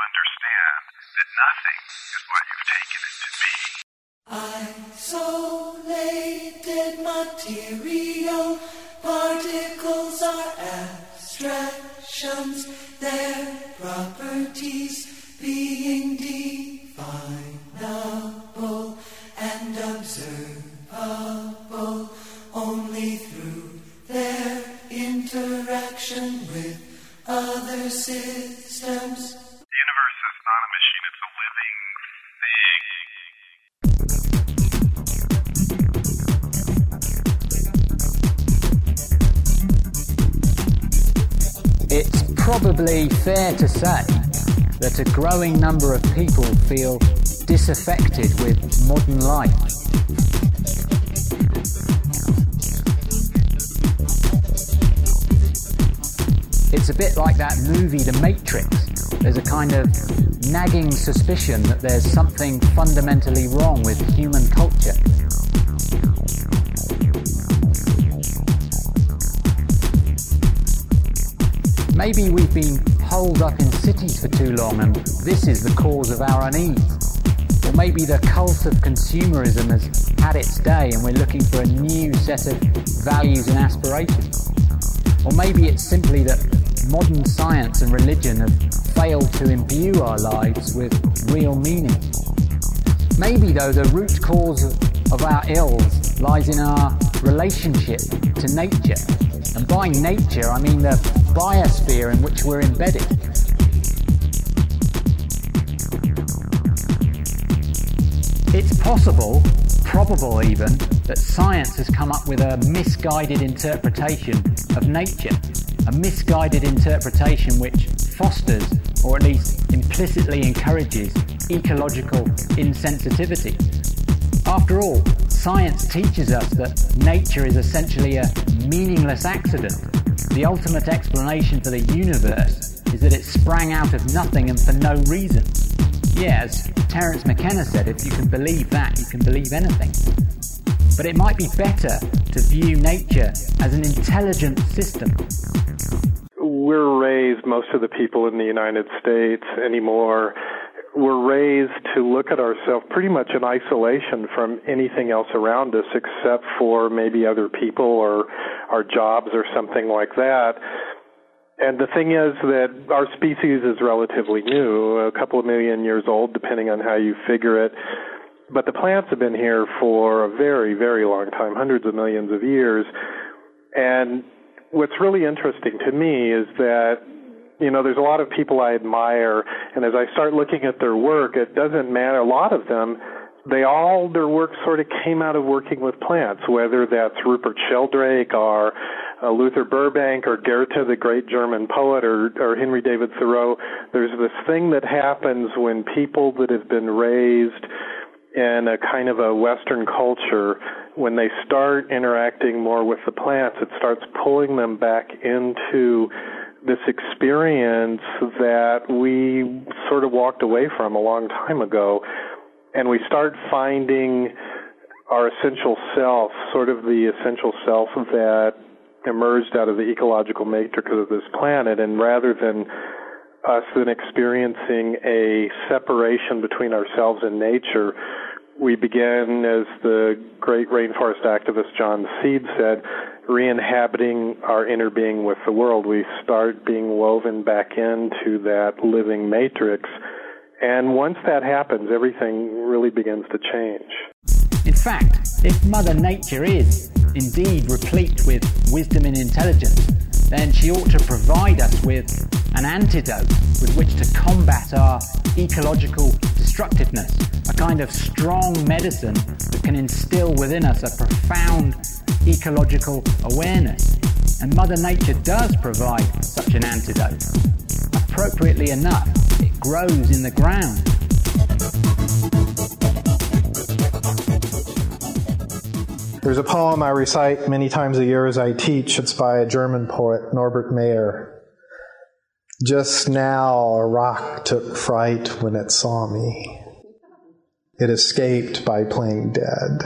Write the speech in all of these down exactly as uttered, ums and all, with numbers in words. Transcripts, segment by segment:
understand that nothing is what you've taken it to be. Isolated material particles are abstractions, their properties being definable and observable only through their interaction with other systems. The universe is not a machine, it's a living thing. It's probably fair to say that a growing number of people feel disaffected with modern life. It's a bit like that movie The Matrix. There's a kind of nagging suspicion that there's something fundamentally wrong with human culture. Maybe we've been holed up in cities for too long and this is the cause of our unease. Or maybe the cult of consumerism has had its day and we're looking for a new set of values and aspirations. Or maybe it's simply that modern science and religion have failed to imbue our lives with real meaning. Maybe, though, the root cause of our ills lies in our relationship to nature. And by nature, I mean the biosphere in which we're embedded. It's possible, probable even, that science has come up with a misguided interpretation of nature. A misguided interpretation which fosters, or at least implicitly encourages, ecological insensitivity. After all, science teaches us that nature is essentially a meaningless accident. The ultimate explanation for the universe is that it sprang out of nothing and for no reason. Yeah, as Terence McKenna said, if you can believe that, you can believe anything. But it might be better to view nature as an intelligent system. We're raised, most of the people in the United States anymore, we're raised to look at ourselves pretty much in isolation from anything else around us except for maybe other people or our jobs or something like that. And the thing is that our species is relatively new, a couple of million years old, depending on how you figure it. But the plants have been here for a very, very long time, hundreds of millions of years. And what's really interesting to me is that, you know, there's a lot of people I admire, and as I start looking at their work, it doesn't matter. A lot of them, they all, their work sort of came out of working with plants, whether that's Rupert Sheldrake or uh, Luther Burbank or Goethe, the great German poet, or, or Henry David Thoreau. There's this thing that happens when people that have been raised in a kind of a Western culture, when they start interacting more with the plants, it starts pulling them back into this experience that we sort of walked away from a long time ago. And we start finding our essential self, sort of the essential self that emerged out of the ecological matrix of this planet. And rather than us then experiencing a separation between ourselves and nature, we begin, as the great rainforest activist John Seed said, re-inhabiting our inner being with the world. We start being woven back into that living matrix. And once that happens, everything really begins to change. In fact, if Mother Nature is indeed replete with wisdom and intelligence, then she ought to provide us with an antidote with which to combat our ecological destructiveness, a kind of strong medicine that can instill within us a profound ecological awareness. And Mother Nature does provide such an antidote. Appropriately enough, it grows in the ground. There's a poem I recite many times a year as I teach. It's by a German poet, Norbert Mayer. Just now a rock took fright when it saw me. It escaped by playing dead.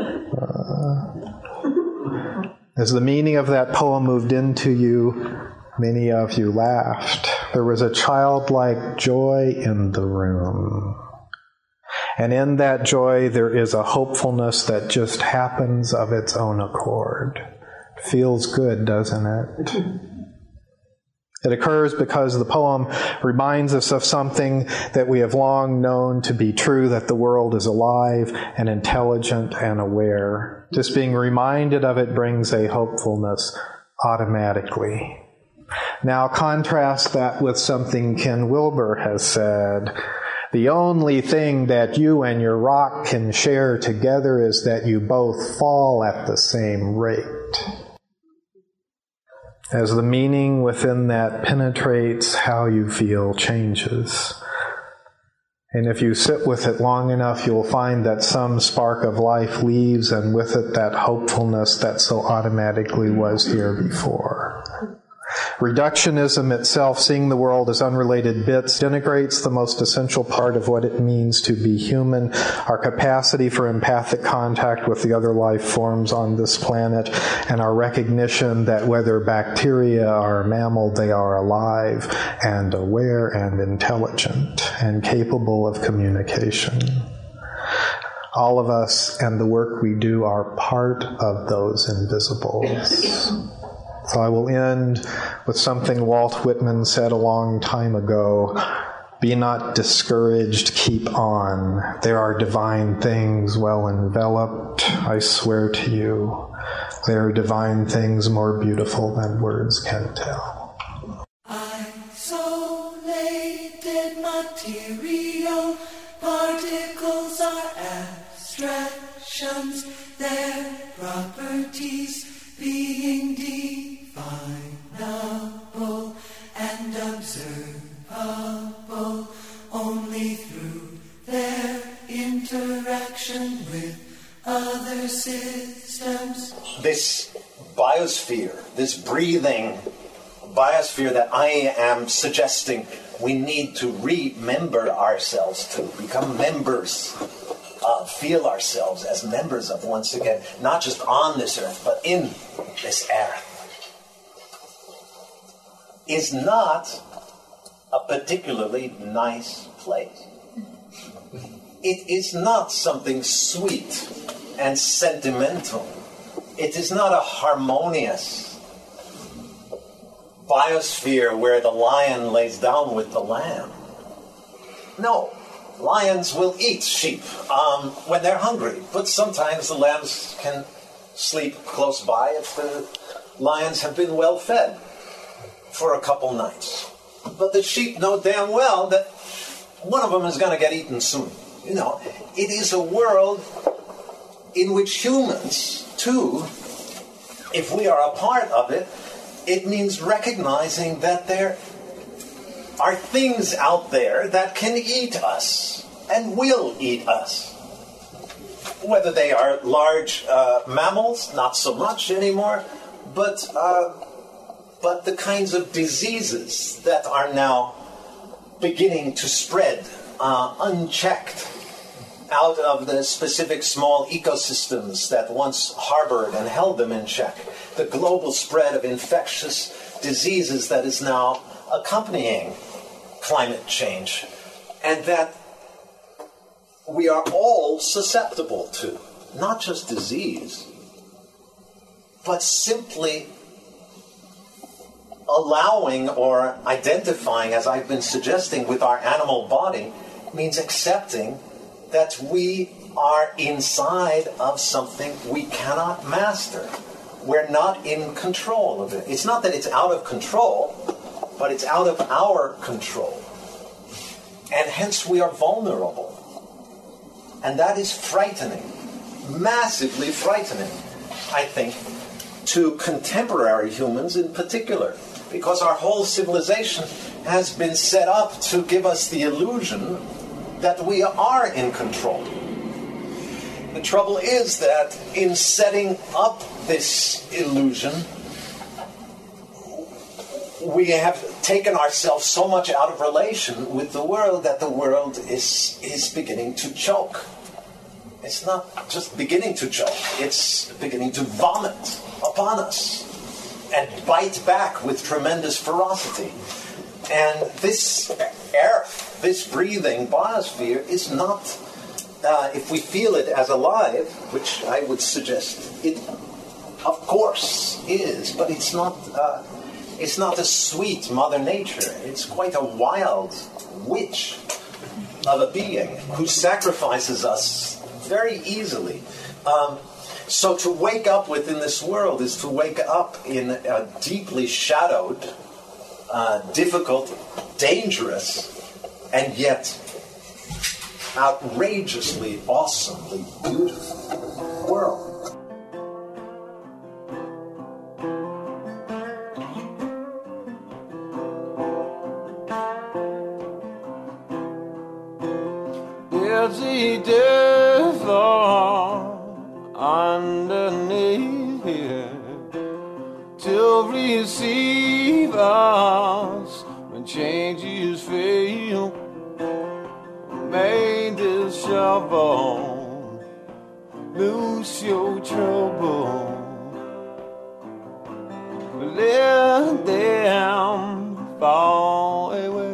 uh, as the meaning of that poem moved into you, Many of you laughed. There was a childlike joy in the room. And in that joy, there is a hopefulness that just happens of its own accord. Feels good, doesn't it? It occurs because the poem reminds us of something that we have long known to be true, that the world is alive and intelligent and aware. Just being reminded of it brings a hopefulness automatically. Now contrast that with something Ken Wilber has said. The only thing that you and your rock can share together is that you both fall at the same rate. As the meaning within that penetrates, how you feel changes. And if you sit with it long enough, you'll find that some spark of life leaves, and with it that hopefulness that so automatically was here before. Reductionism itself, seeing the world as unrelated bits, denigrates the most essential part of what it means to be human, our capacity for empathic contact with the other life forms on this planet, and our recognition that whether bacteria or mammal, they are alive and aware and intelligent and capable of communication. All of us and the work we do are part of those invisibles. So I will end with something Walt Whitman said a long time ago. Be not discouraged, keep on. There are divine things well enveloped, I swear to you. There are divine things more beautiful than words can tell. Isolated material particles are abstractions, their properties being definable and observable only through their interaction with other systems. This biosphere, this breathing biosphere that I am suggesting we need to remember ourselves to, become members of, feel ourselves as members of, once again, not just on this earth, but in this earth, is not a particularly nice place. It is not something sweet and sentimental. It is not a harmonious biosphere where the lion lays down with the lamb. No, lions will eat sheep um, when they're hungry, but sometimes the lambs can sleep close by if the lions have been well fed for a couple nights. But the sheep know damn well that one of them is going to get eaten soon. You know, it is a world in which humans, too, if we are a part of it, it means recognizing that there are things out there that can eat us and will eat us. Whether they are large uh, mammals, not so much anymore, but uh, but the kinds of diseases that are now beginning to spread uh, unchecked out of the specific small ecosystems that once harbored and held them in check. The global spread of infectious diseases that is now accompanying climate change, and that we are all susceptible to, not just disease, but simply allowing or identifying, as I've been suggesting, with our animal body, means accepting that we are inside of something we cannot master. We're not in control of it. It's not that it's out of control, but it's out of our control. And hence we are vulnerable. And that is frightening, massively frightening, I think, to contemporary humans in particular, because our whole civilization has been set up to give us the illusion that we are in control. The trouble is that in setting up this illusion, we have taken ourselves so much out of relation with the world that the world is, is beginning to choke. It's not just beginning to choke, it's beginning to vomit upon us. and bite back with tremendous ferocity. And this earth, this breathing biosphere is not, uh, if we feel it as alive, which I would suggest it of course is, but it's not, uh, it's not a sweet Mother Nature. It's quite a wild witch of a being who sacrifices us very easily. Um, so to wake up within this world is to wake up in a deeply shadowed, uh, difficult, dangerous, and yet outrageously, awesomely beautiful world. There's a devil underneath here to receive us when changes fail. Made this shovel, lose your trouble. Let them fall away.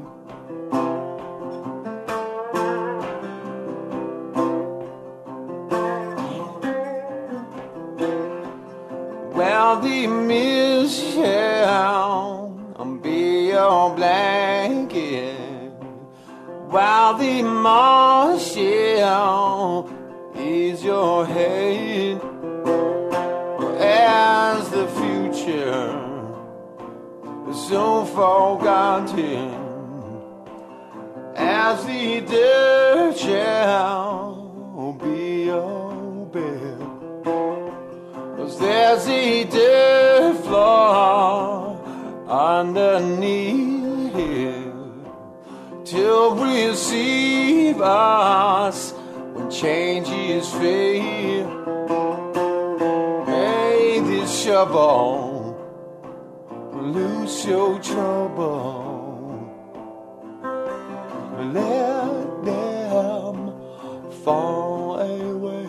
Well, the mist shall be your blanket, while the marsh shall is your head. As the future is so forgotten, as the dirt shall be your bed. There's a dirt floor underneath here to receive us when changes fade. Hey, this shovel, lose your trouble. Let them fall away.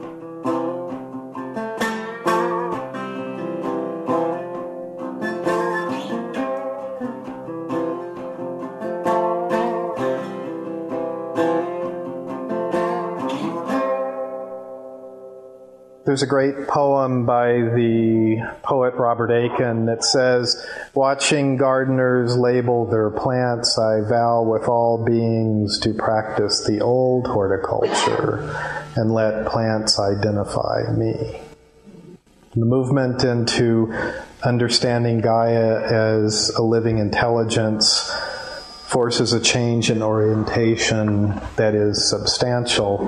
There's a great poem by the poet Robert Aiken that says, "Watching gardeners label their plants, I vow with all beings to practice the old horticulture and let plants identify me." The movement into understanding Gaia as a living intelligence forces a change in orientation that is substantial.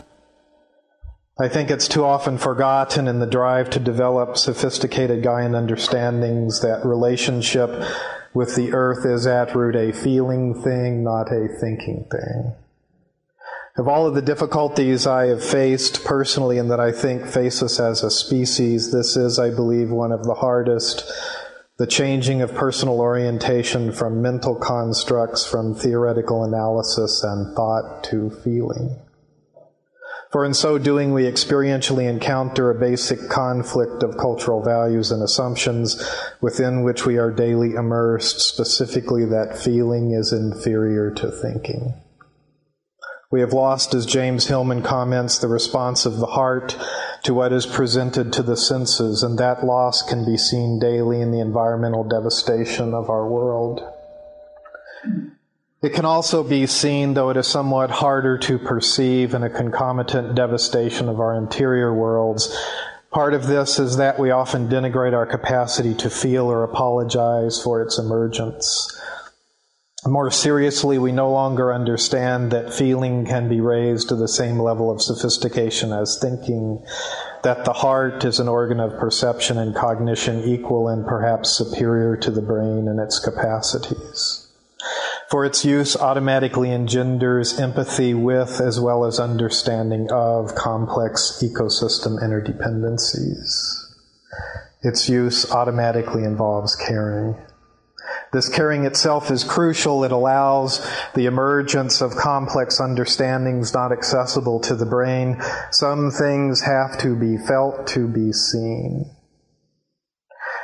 I think it's too often forgotten in the drive to develop sophisticated Gaian understandings that relationship with the earth is at root a feeling thing, not a thinking thing. Of all of the difficulties I have faced personally and that I think face us as a species, this is, I believe, one of the hardest. The changing of personal orientation from mental constructs, from theoretical analysis and thought to feeling. For in so doing, we experientially encounter a basic conflict of cultural values and assumptions within which we are daily immersed, specifically that feeling is inferior to thinking. We have lost, as James Hillman comments, the response of the heart to what is presented to the senses, and that loss can be seen daily in the environmental devastation of our world. It can also be seen, though it is somewhat harder to perceive, in a concomitant devastation of our interior worlds. Part of this is that we often denigrate our capacity to feel or apologize for its emergence. More seriously, we no longer understand that feeling can be raised to the same level of sophistication as thinking, that the heart is an organ of perception and cognition equal and perhaps superior to the brain in its capacities. For its use automatically engenders empathy with as well as understanding of complex ecosystem interdependencies. Its use automatically involves caring. This caring itself is crucial. It allows the emergence of complex understandings not accessible to the brain. Some things have to be felt to be seen.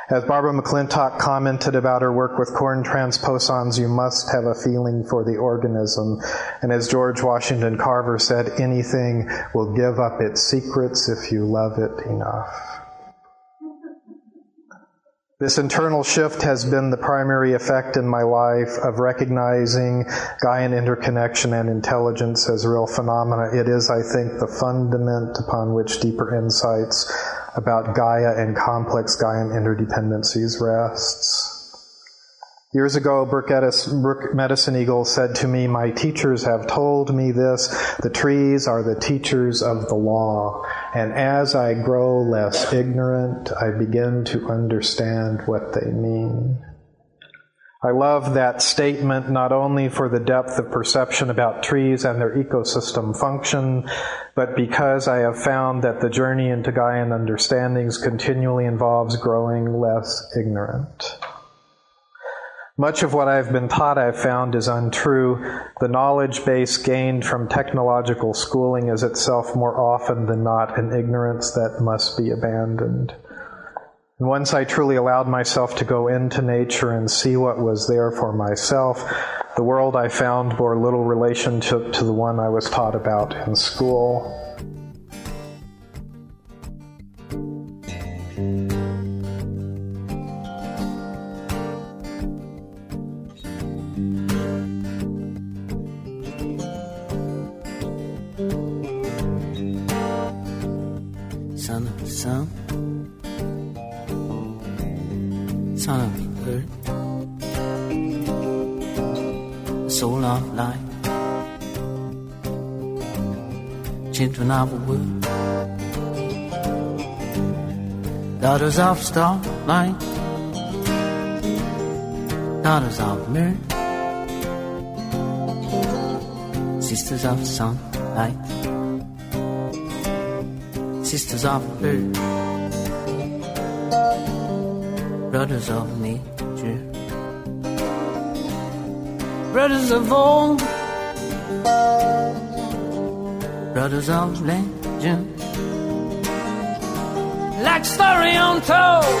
As Barbara McClintock commented about her work with corn transposons, you must have a feeling for the organism. And as George Washington Carver said, anything will give up its secrets if you love it enough. This internal shift has been the primary effect in my life of recognizing Gaian interconnection and intelligence as real phenomena. It is, I think, the fundament upon which deeper insights about Gaia and complex Gaian interdependencies rests. Years ago, Brooke, Edis, Brooke Medicine Eagle said to me, "My teachers have told me this, the trees are the teachers of the law, and as I grow less ignorant, I begin to understand what they mean." I love that statement not only for the depth of perception about trees and their ecosystem function, but because I have found that the journey into Gaian understandings continually involves growing less ignorant. Much of what I've been taught, I've found, is untrue. The knowledge base gained from technological schooling is itself more often than not an ignorance that must be abandoned. And once I truly allowed myself to go into nature and see what was there for myself, the world I found bore little relationship to the one I was taught about in school. Son of the sun, son of the earth, the soul of life, children of the world, daughters of starlight, daughters of mirth, sisters of sunlight, sisters of earth, brothers of nature, brothers of old, brothers of legend, like story untold.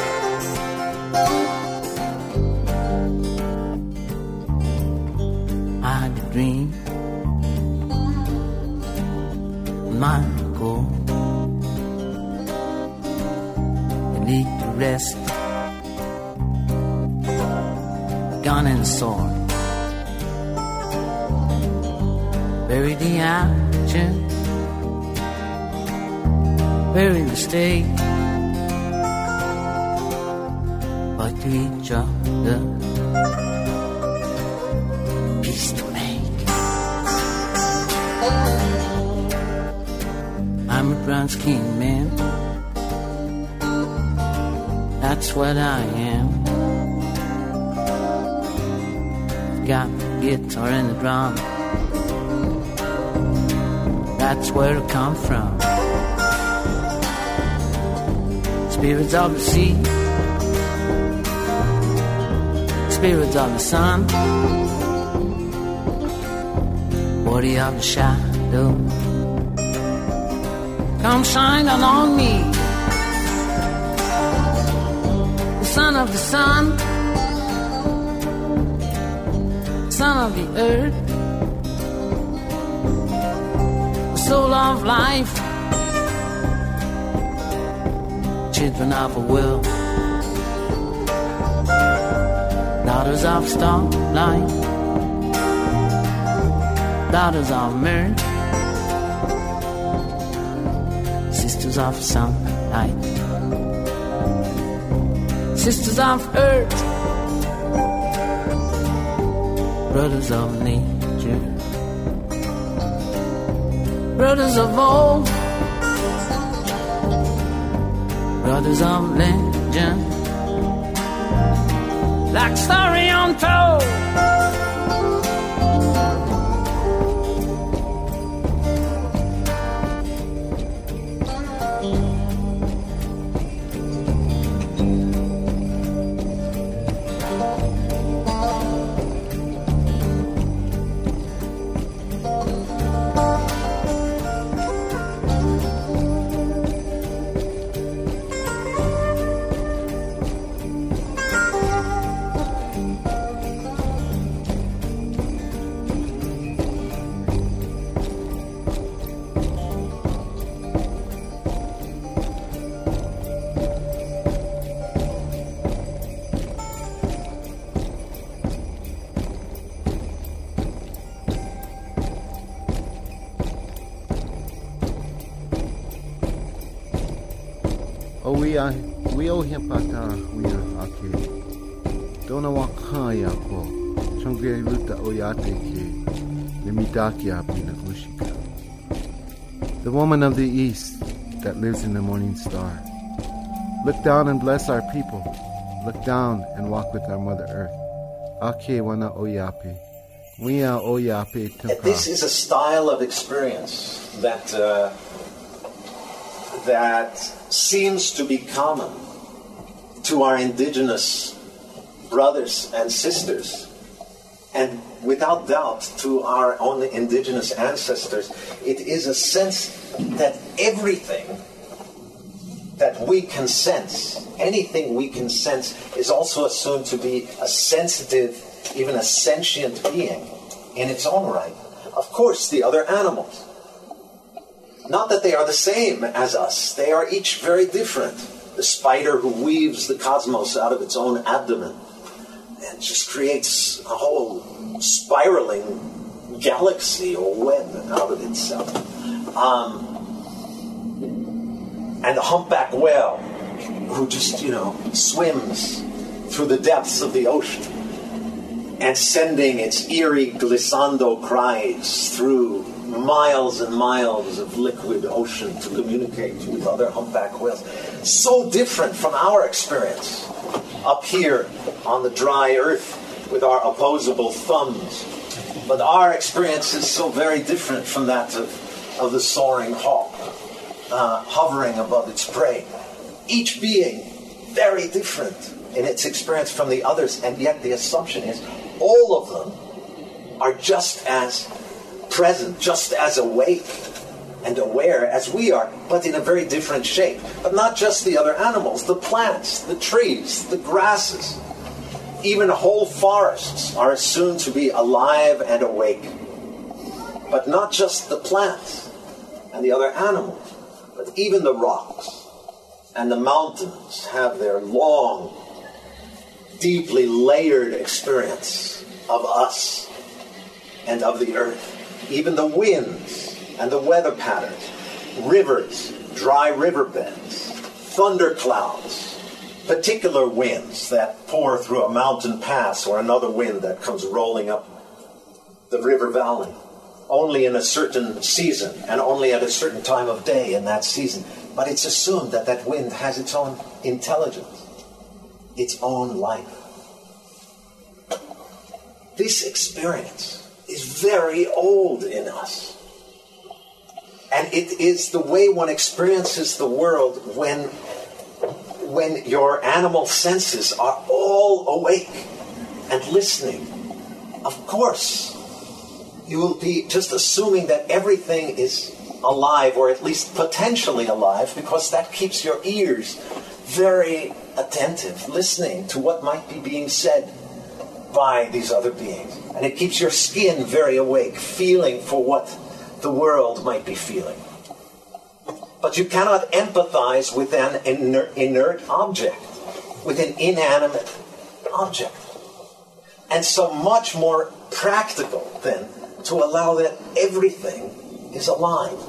I had a dream, my goal, need to rest, gun and sword, bury the action, bury the mistake, but to each other, peace to make. I'm a brown skinned man, that's what I am. Got the guitar and the drum, that's where I come from. Spirits of the sea, spirits of the sun, body of the shadow, come shine down on me. Son of the sun, son of the earth, the soul of life, children of a world, daughters of starlight, daughters of mirth, sisters of sunlight, sisters of earth, brothers of nature, brothers of old, brothers of legend, like story untold. O wia, wia o hia pata wia ake. Dona wa kaya ko. Chongre ruta o yate ke. Limitaki api na ushika. The woman of the east that lives in the morning star. Look down and bless our people. Look down and walk with our Mother Earth. Ake wana oyape. Wia oyape tuka. This is a style of experience that uh, that seems to be common to our indigenous brothers and sisters, and without doubt to our own indigenous ancestors. It is a sense that everything that we can sense, anything we can sense, is also assumed to be a sensitive, even a sentient being in its own right. Of course, the other animals. Not that they are the same as us. They are each very different. The spider who weaves the cosmos out of its own abdomen and just creates a whole spiraling galaxy or web out of itself. Um, and the humpback whale who just, you know, swims through the depths of the ocean and sending its eerie glissando cries through miles and miles of liquid ocean to communicate with other humpback whales. So different from our experience up here on the dry earth with our opposable thumbs. But our experience is so very different from that of, of the soaring hawk, uh, hovering above its prey. Each being very different in its experience from the others, and yet the assumption is all of them are just as present, just as awake and aware as we are, but in a very different shape. But not just the other animals, the plants, the trees, the grasses, even whole forests are assumed to be alive and awake. But not just the plants and the other animals, but even the rocks and the mountains have their long, deeply layered experience of us and of the earth. Even the winds and the weather patterns, rivers, dry riverbeds, thunderclouds, particular winds that pour through a mountain pass or another wind that comes rolling up the river valley, only in a certain season and only at a certain time of day in that season. But it's assumed that that wind has its own intelligence, its own life. This experience is very old in us. And it is the way one experiences the world when, when your animal senses are all awake and listening. Of course, you will be just assuming that everything is alive, or at least potentially alive, because that keeps your ears very attentive, listening to what might be being said by these other beings. And it keeps your skin very awake, feeling for what the world might be feeling. But you cannot empathize with an inert, inert object, with an inanimate object. And so much more practical, then, to allow that everything is alive.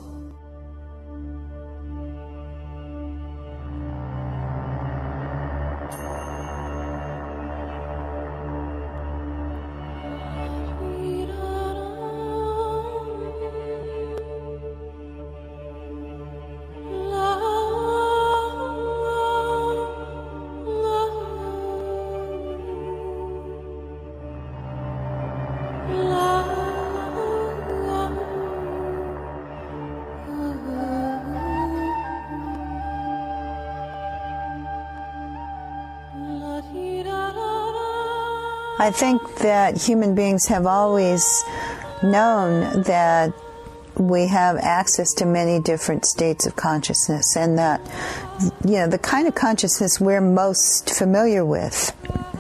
I think that human beings have always known that we have access to many different states of consciousness, and that, you know, the kind of consciousness we're most familiar with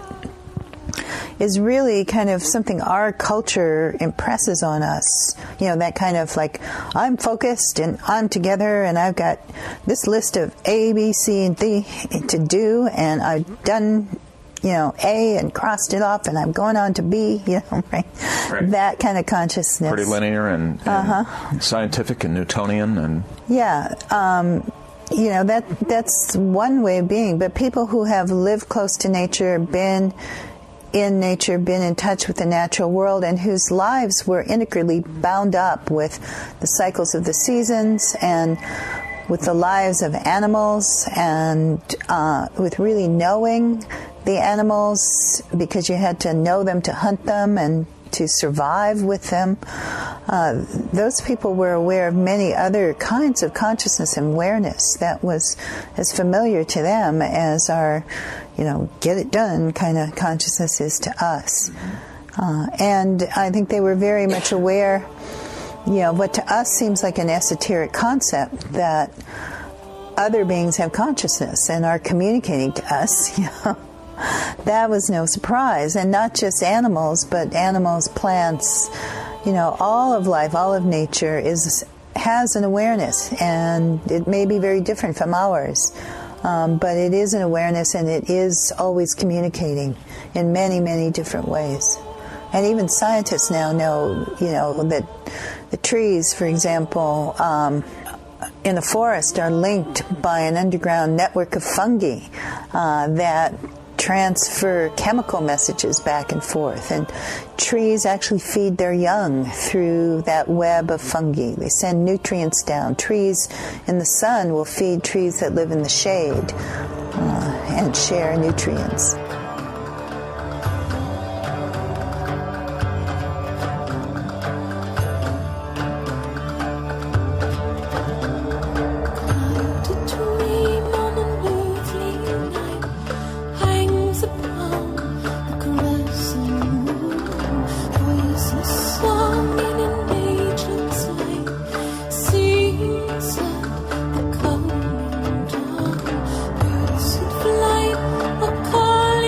is really kind of something our culture impresses on us. You know, that kind of like, I'm focused and I'm together and I've got this list of A, B, C, and D to do, and I've done, you know, A and crossed it off and I'm going on to B, you know, right? right. That kind of consciousness. Pretty linear and, and uh-huh. scientific and Newtonian and... Yeah. Um, you know, that that's one way of being. But people who have lived close to nature, been in nature, been in touch with the natural world, and whose lives were integrally bound up with the cycles of the seasons and with the lives of animals, and uh, with really knowing the animals, because you had to know them to hunt them and to survive with them. Uh, those people were aware of many other kinds of consciousness and awareness that was as familiar to them as our, you know, get it done kind of consciousness is to us. Uh, and I think they were very much aware, you know, what to us seems like an esoteric concept, that other beings have consciousness and are communicating to us, you know. That was no surprise. And not just animals, but animals, plants, you know, all of life, all of nature is has an awareness, and it may be very different from ours. Um, but it is an awareness, and it is always communicating in many, many different ways. And even scientists now know, you know, that the trees, for example, um, in a forest are linked by an underground network of fungi uh, that transfer chemical messages back and forth. And trees actually feed their young through that web of fungi. They send nutrients down. Trees in the sun will feed trees that live in the shade uh, and share nutrients. Call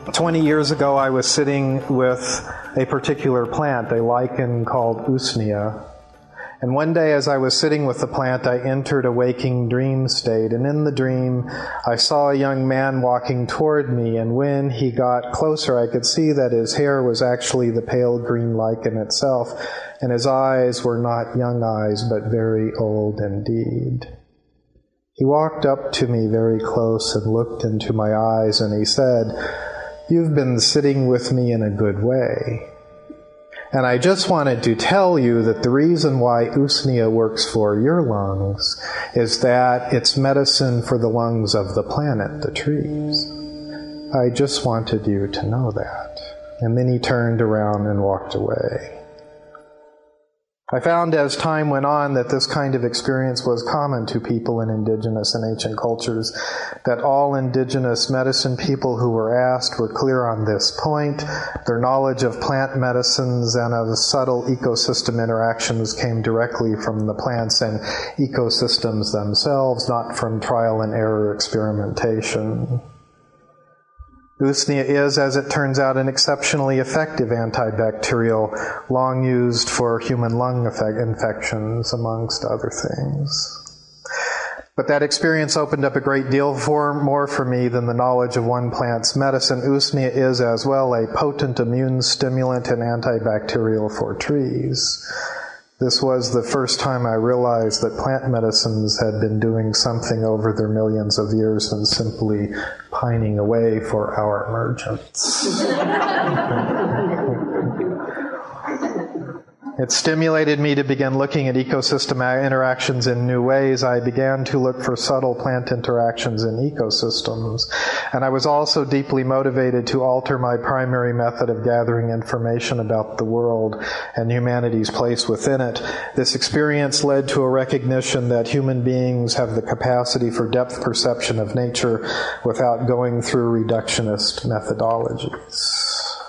Twenty years ago, I was sitting with a particular plant, a lichen called Usnea. And one day as I was sitting with the plant, I entered a waking dream state. And in the dream, I saw a young man walking toward me. And when he got closer, I could see that his hair was actually the pale green lichen itself. And his eyes were not young eyes, but very old indeed. He walked up to me very close and looked into my eyes, and he said, "You've been sitting with me in a good way. And I just wanted to tell you that the reason why Usnea works for your lungs is that it's medicine for the lungs of the planet, the trees. I just wanted you to know that." And then he turned around and walked away. I found as time went on that this kind of experience was common to people in indigenous and ancient cultures, that all indigenous medicine people who were asked were clear on this point. Their knowledge of plant medicines and of subtle ecosystem interactions came directly from the plants and ecosystems themselves, not from trial and error experimentation. Usnea is, as it turns out, an exceptionally effective antibacterial, long used for human lung infections, amongst other things. But that experience opened up a great deal for, more for me than the knowledge of one plant's medicine. Usnea is, as well, a potent immune stimulant and antibacterial for trees. This was the first time I realized that plant medicines had been doing something over their millions of years than simply pining away for our emergence. It stimulated me to begin looking at ecosystem interactions in new ways. I began to look for subtle plant interactions in ecosystems. And I was also deeply motivated to alter my primary method of gathering information about the world and humanity's place within it. This experience led to a recognition that human beings have the capacity for depth perception of nature without going through reductionist methodologies.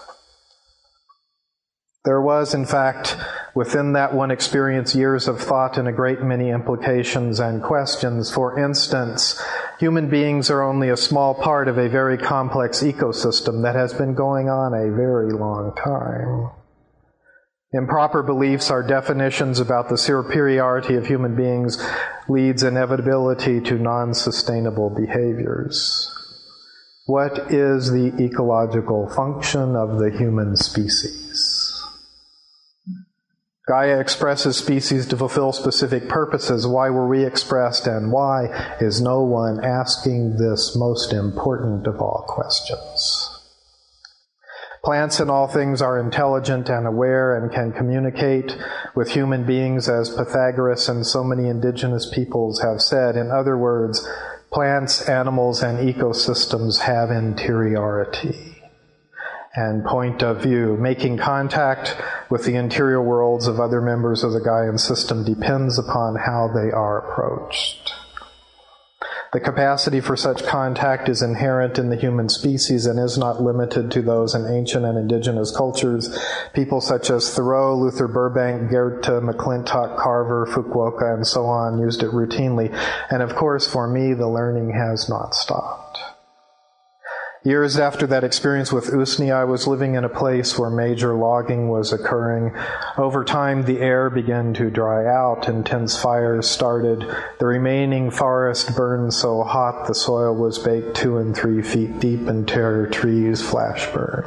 There was, in fact, within that one experience, years of thought and a great many implications and questions. For instance, human beings are only a small part of a very complex ecosystem that has been going on a very long time. Improper beliefs are definitions about the superiority of human beings leads inevitability to non-sustainable behaviors. What is the ecological function of the human species? Gaia expresses species to fulfill specific purposes. Why were we expressed, and why is no one asking this most important of all questions? Plants and all things are intelligent and aware and can communicate with human beings, as Pythagoras and so many indigenous peoples have said. In other words, plants, animals, and ecosystems have interiority and point of view. Making contact with the interior worlds of other members of the Gaian system depends upon how they are approached. The capacity for such contact is inherent in the human species and is not limited to those in ancient and indigenous cultures. People such as Thoreau, Luther Burbank, Goethe, McClintock, Carver, Fukuoka, and so on used it routinely. And of course, for me, the learning has not stopped. Years after that experience with Usnea, I was living in a place where major logging was occurring. Over time, the air began to dry out. Intense fires started. The remaining forest burned so hot the soil was baked two and three feet deep, and terror trees flash burned.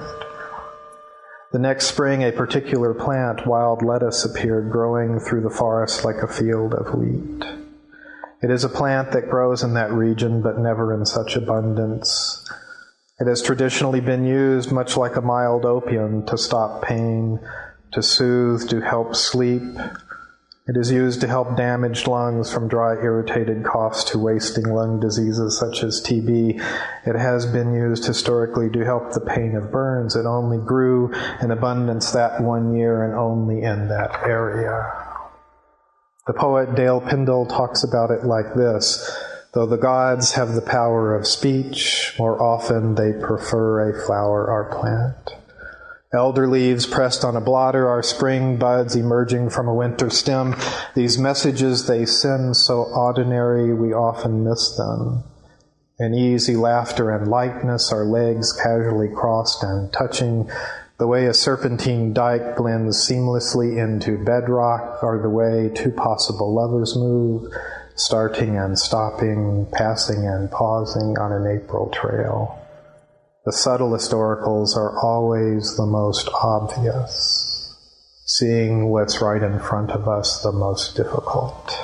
The next spring, a particular plant, wild lettuce, appeared, growing through the forest like a field of wheat. It is a plant that grows in that region, but never in such abundance. It has traditionally been used, much like a mild opium, to stop pain, to soothe, to help sleep. It is used to help damaged lungs, from dry, irritated coughs to wasting lung diseases such as T B. It has been used historically to help the pain of burns. It only grew in abundance that one year and only in that area. The poet Dale Pindell talks about it like this: though the gods have the power of speech, more often they prefer a flower or plant. Elder leaves pressed on a blotter are spring buds emerging from a winter stem. These messages they send so ordinary we often miss them. In easy laughter and lightness, our legs casually crossed and touching, the way a serpentine dike blends seamlessly into bedrock, or the way two possible lovers move, starting and stopping, passing and pausing on an April trail. The subtlest oracles are always the most obvious, seeing what's right in front of us the most difficult.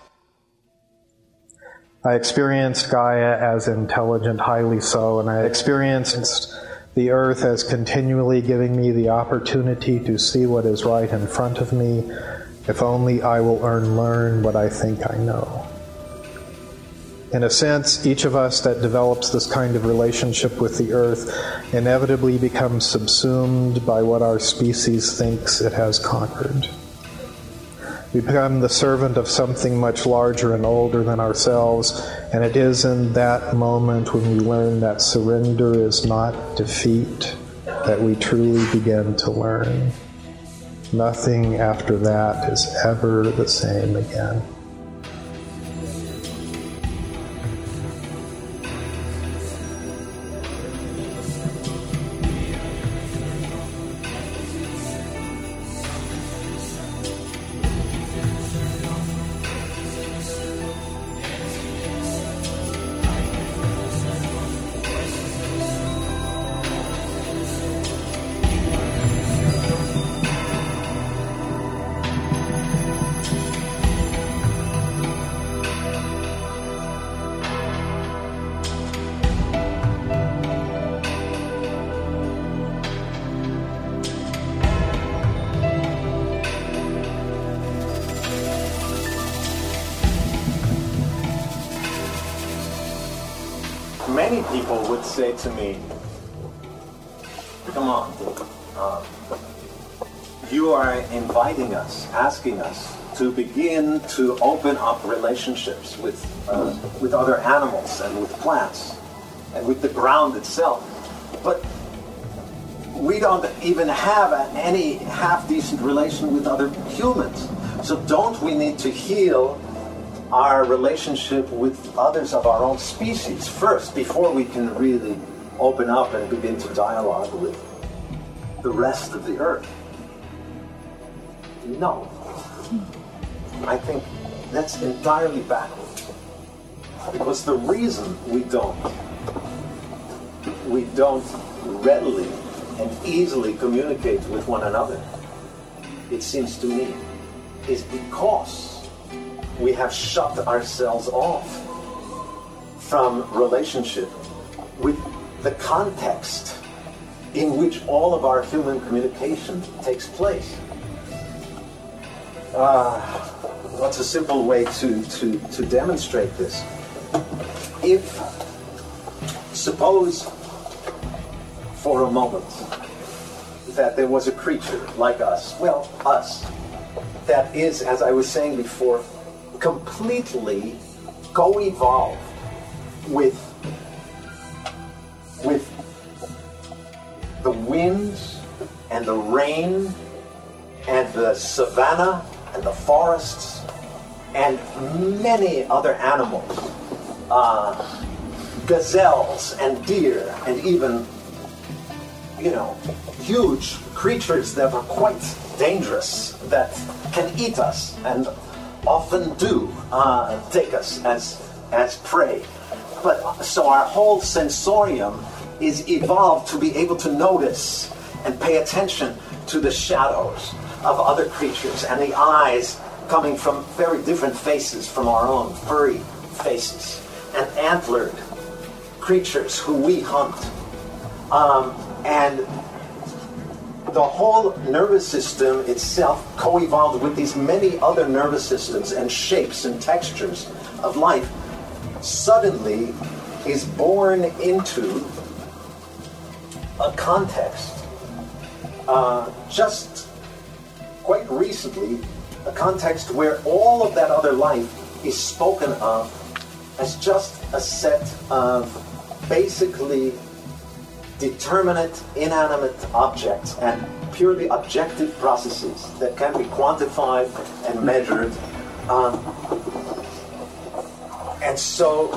I experienced Gaia as intelligent, highly so, and I experienced the earth as continually giving me the opportunity to see what is right in front of me, if only I will earn learn what I think I know. In a sense, each of us that develops this kind of relationship with the earth inevitably becomes subsumed by what our species thinks it has conquered. We become the servant of something much larger and older than ourselves, and it is in that moment when we learn that surrender is not defeat that we truly begin to learn. Nothing after that is ever the same again. Many people would say to me, come on, uh, you are inviting us, asking us to begin to open up relationships with, uh, with other animals and with plants and with the ground itself. But we don't even have any half-decent relation with other humans. So don't we need to heal our relationship with others of our own species first, before we can really open up and begin to dialogue with the rest of the earth? No. I think that's entirely backwards. Because the reason we don't, we don't readily and easily communicate with one another, it seems to me, is because we have shut ourselves off from relationship with the context in which all of our human communication takes place. Uh, what's a simple way to, to, to demonstrate this? If, suppose for a moment that there was a creature like us, well, us, that is, as I was saying before, completely co-evolved with, with the winds and the rain and the savanna and the forests and many other animals, uh, gazelles and deer and even, you know, huge creatures that are quite dangerous, that can eat us and often do uh, take us as as prey. But so our whole sensorium is evolved to be able to notice and pay attention to the shadows of other creatures and the eyes coming from very different faces from our own, furry faces, and antlered creatures who we hunt. Um, and the whole nervous system itself co-evolved with these many other nervous systems and shapes and textures of life, suddenly is born into a context, uh, just quite recently, a context where all of that other life is spoken of as just a set of basically determinate, inanimate objects and purely objective processes that can be quantified and measured. Um, and so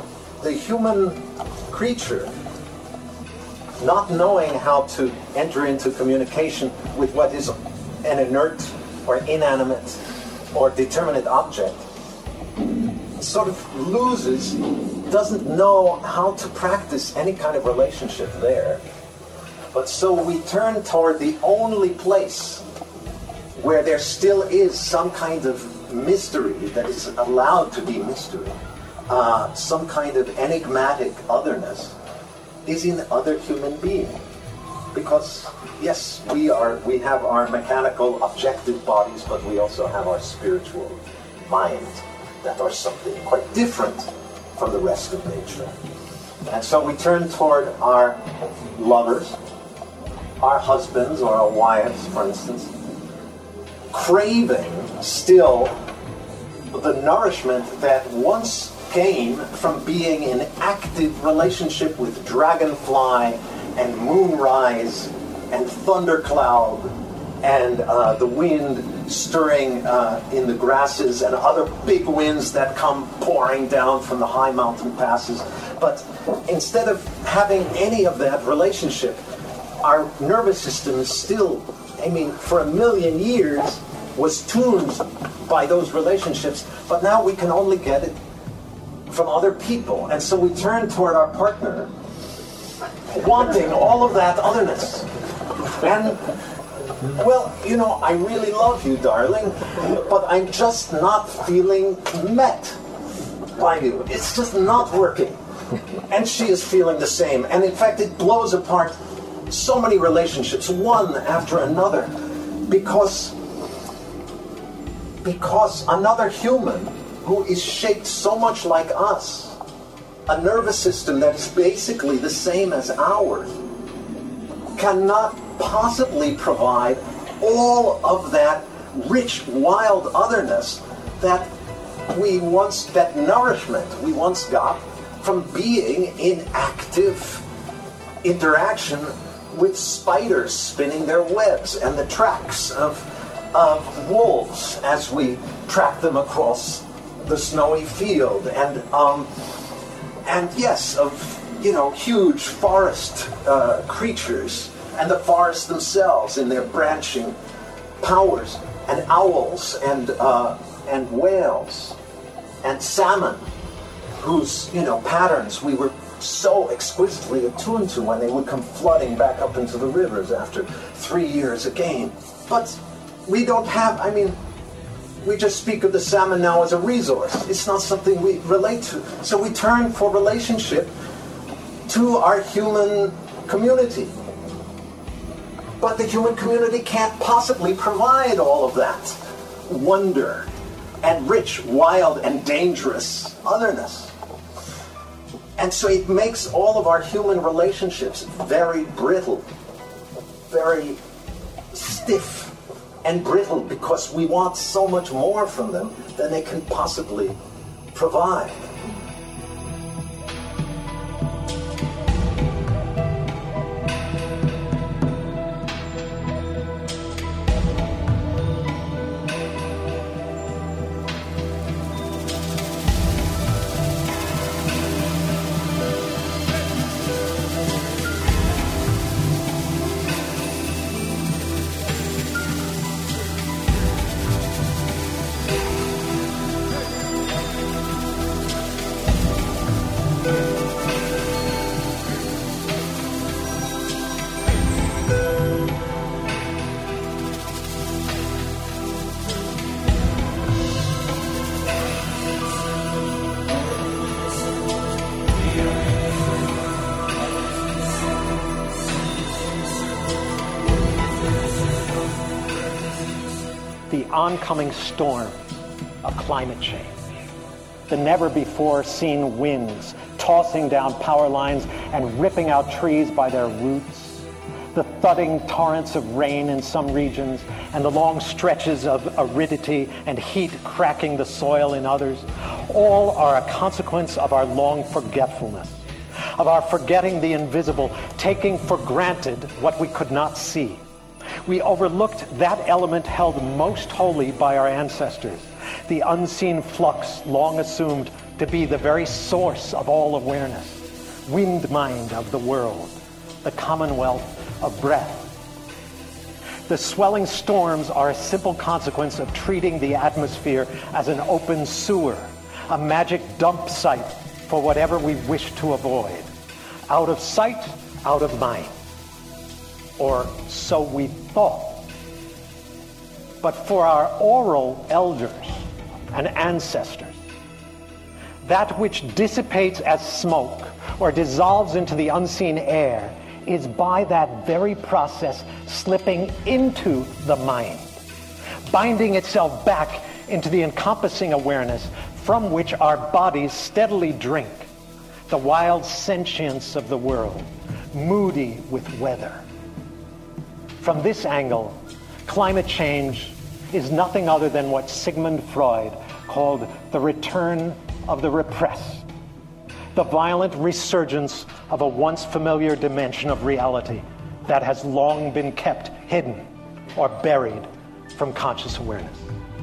the human creature, not knowing how to enter into communication with what is an inert or inanimate or determinate object, sort of loses, doesn't know how to practice any kind of relationship there. But so we turn toward the only place where there still is some kind of mystery that is allowed to be mystery, uh, some kind of enigmatic otherness, is in other human beings. Because, yes, we are we have our mechanical, objective bodies, but we also have our spiritual mind that are something quite different from the rest of nature. And so we turn toward our lovers, our husbands or our wives, for instance, craving still the nourishment that once came from being in active relationship with dragonfly and moonrise and thundercloud and uh, the wind stirring uh, in the grasses and other big winds that come pouring down from the high mountain passes. But instead of having any of that relationship, our nervous system is still, I mean, for a million years was tuned by those relationships, but now we can only get it from other people. And so we turn toward our partner wanting all of that otherness. And, well, you know, I really love you, darling, but I'm just not feeling met by you. It's just not working. And she is feeling the same. And in fact, it blows apart so many relationships, one after another, because, because another human who is shaped so much like us, a nervous system that is basically the same as ours, cannot possibly provide all of that rich, wild otherness that we once, that nourishment we once got from being in active interaction with spiders spinning their webs and the tracks of, of wolves as we track them across the snowy field, and um, and yes, of, you know, huge forest uh, creatures and the forests themselves in their branching powers, and owls and uh, and whales and salmon, whose, you know, patterns we were so exquisitely attuned to when they would come flooding back up into the rivers after three years again. But we don't have, I mean, we just speak of the salmon now as a resource. It's not something we relate to. So we turn for relationship to our human community. But the human community can't possibly provide all of that wonder and rich, wild, and dangerous otherness. And so it makes all of our human relationships very brittle, very stiff and brittle, because we want so much more from them than they can possibly provide. The oncoming storm of climate change, the never-before-seen winds tossing down power lines and ripping out trees by their roots, the thudding torrents of rain in some regions, and the long stretches of aridity and heat cracking the soil in others, all are a consequence of our long forgetfulness, of our forgetting the invisible, taking for granted what we could not see. We overlooked that element held most holy by our ancestors, the unseen flux long assumed to be the very source of all awareness, wind mind of the world, the commonwealth of breath. The swelling storms are a simple consequence of treating the atmosphere as an open sewer, a magic dump site for whatever we wish to avoid. Out of sight, out of mind. Or so we thought. But for our oral elders and ancestors, that which dissipates as smoke or dissolves into the unseen air is by that very process slipping into the mind, binding itself back into the encompassing awareness from which our bodies steadily drink, the wild sentience of the world, moody with weather. From this angle, climate change is nothing other than what Sigmund Freud called the return of the repressed, the violent resurgence of a once familiar dimension of reality that has long been kept hidden or buried from conscious awareness.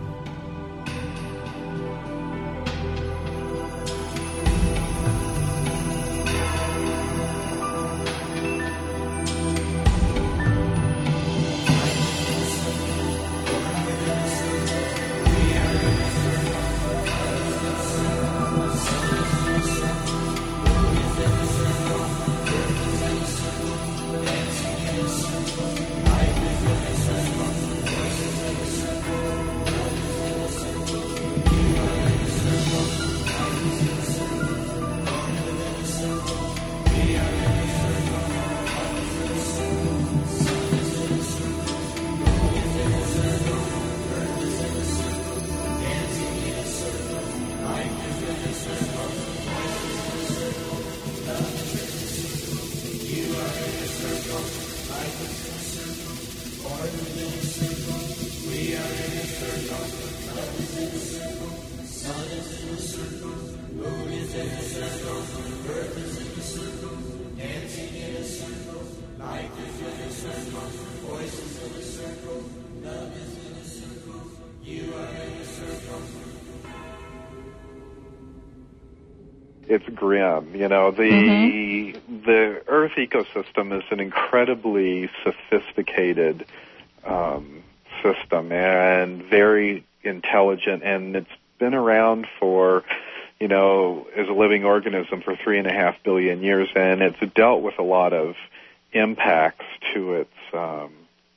It's grim. You know, the mm-hmm. the Earth ecosystem is an incredibly sophisticated um, system and very intelligent, and it's been around for, you know, as a living organism for three and a half billion years, and it's dealt with a lot of impacts to its um,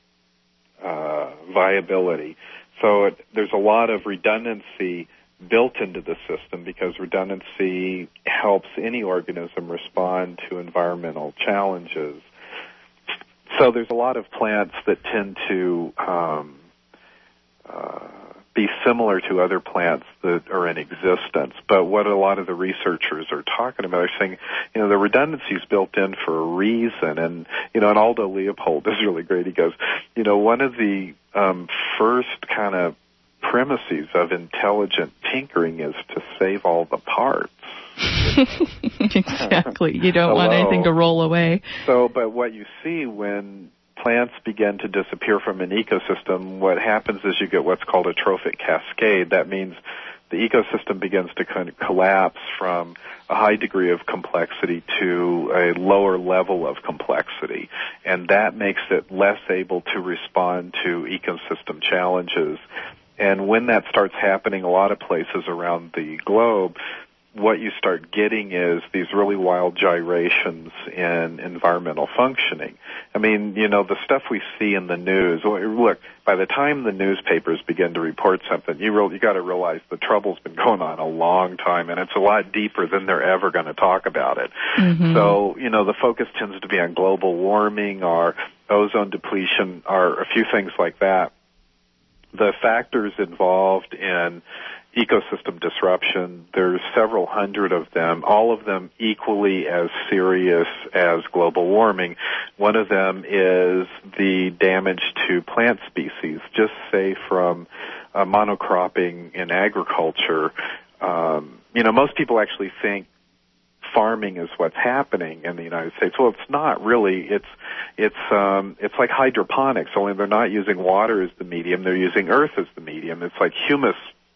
uh, viability. So it, there's a lot of redundancy built into the system because redundancy helps any organism respond to environmental challenges. So there's a lot of plants that tend to um, uh, be similar to other plants that are in existence. But what a lot of the researchers are talking about are saying, you know, the redundancy is built in for a reason. And, you know, and Aldo Leopold is really great. He goes, you know, one of the um, first kind of premises of intelligent tinkering is to save all the parts. Exactly. You don't want anything to roll away. So, but what you see when plants begin to disappear from an ecosystem, what happens is you get what's called a trophic cascade. That means the ecosystem begins to kind of collapse from a high degree of complexity to a lower level of complexity. And that makes it less able to respond to ecosystem challenges. And when that starts happening a lot of places around the globe, what you start getting is these really wild gyrations in environmental functioning. I mean, you know, the stuff we see in the news, look, by the time the newspapers begin to report something, you re- you got to realize the trouble's been going on a long time, and it's a lot deeper than they're ever going to talk about it. Mm-hmm. So, you know, the focus tends to be on global warming or ozone depletion or a few things like that. The factors involved in ecosystem disruption, there's several hundred of them, all of them equally as serious as global warming. One of them is the damage to plant species. Just say from uh, monocropping in agriculture, um, you know, most people actually think farming is what's happening in the United States. Well, it's not really. It's it's um, it's like hydroponics, only they're not using water as the medium. They're using earth as the medium. It's like humus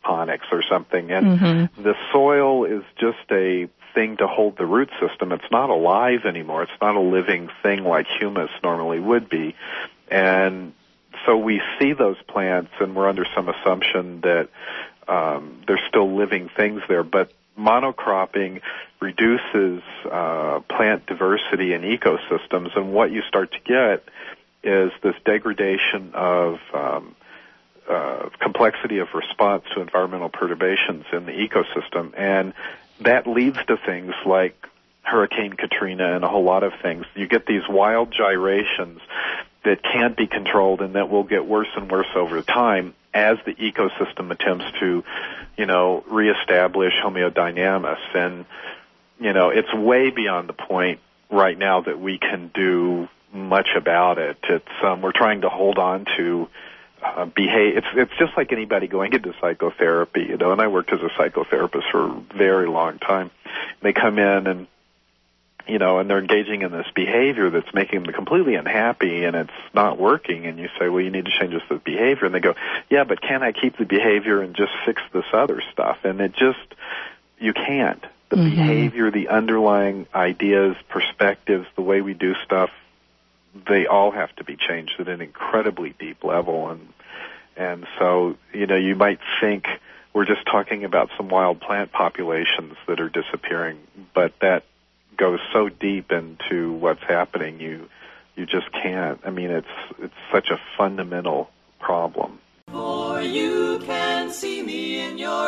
hydroponics or something. And Mm-hmm. the soil is just a thing to hold the root system. It's not alive anymore. It's not a living thing like humus normally would be. And so we see those plants, and we're under some assumption that um, there's still living things there. But monocropping reduces uh, plant diversity in ecosystems, and what you start to get is this degradation of um, uh, complexity of response to environmental perturbations in the ecosystem, and that leads to things like Hurricane Katrina and a whole lot of things. You get these wild gyrations that can't be controlled and that will get worse and worse over time as the ecosystem attempts to, you know, reestablish homeodynamics. And, you know, it's way beyond the point right now that we can do much about it. It's, um, we're trying to hold on to uh, behave. It's, it's just like anybody going into psychotherapy, you know, and I worked as a psychotherapist for a very long time. They come in and, you know, and they're engaging in this behavior that's making them completely unhappy, and it's not working, and you say, well, you need to change this behavior, and they go, yeah, but can I keep the behavior and just fix this other stuff? And it just, you can't. The mm-hmm. behavior, the underlying ideas, perspectives, the way we do stuff, they all have to be changed at an incredibly deep level. And and so, you know, you might think we're just talking about some wild plant populations that are disappearing, but that goes so deep into what's happening, you you just can't. I mean, it's it's such a fundamental problem. For you can see me in your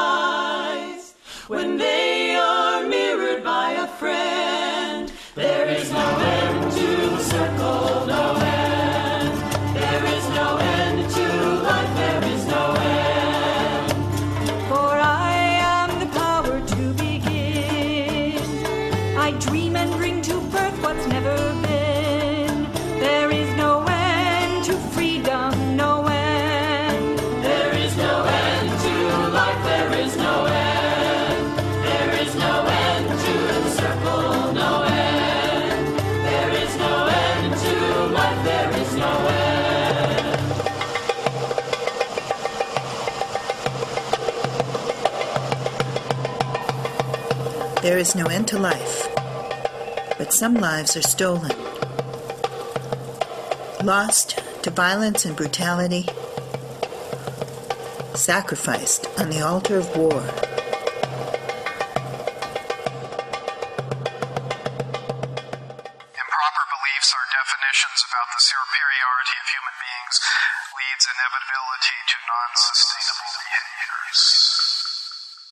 eyes when they are mirrored by a friend. There is no end to the circle, no end. There is no end to life, there is no end. For I am the power to begin. I dream and bring to birth what's never been. There is no end to freedom, no end. There is no end to life, there is no end. There is no end to the circle, no end. There is no end to life, there is no end. There is no end to life, but some lives are stolen, lost to violence and brutality, sacrificed on the altar of war. Improper beliefs or definitions about the superiority of human beings leads inevitably to non-sustainable behaviors.